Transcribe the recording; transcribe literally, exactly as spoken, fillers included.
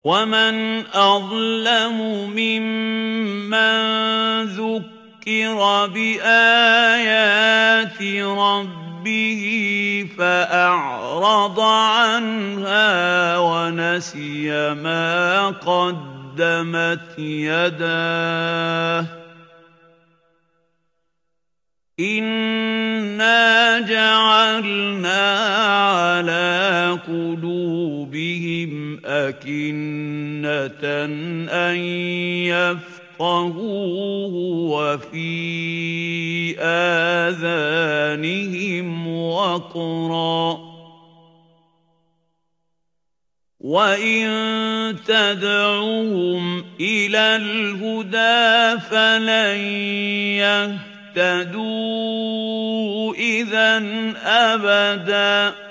وَمَنْ أَظْلَمُ مِمَّن ذُكِّرَ بِآيَاتِ رَبِّهِ فَأَعْرَضَ عَنْهَا وَنَسِيَ مَا قَدَّمَتْ يَدَاهُ ۚ إِنَّا جَعَلْنَا عَلَىٰ قُلُوبِهِمْ أَكِنَّةً أَن يَفْقَهُوهُ وَفِي آذَانِهِمْ وَقْرًا ۚ وَإِن تَدْعُهُمْ إِلَى الْهُدَىٰ فَلَن يَهْتَدُوا إِذًا أَبَدًا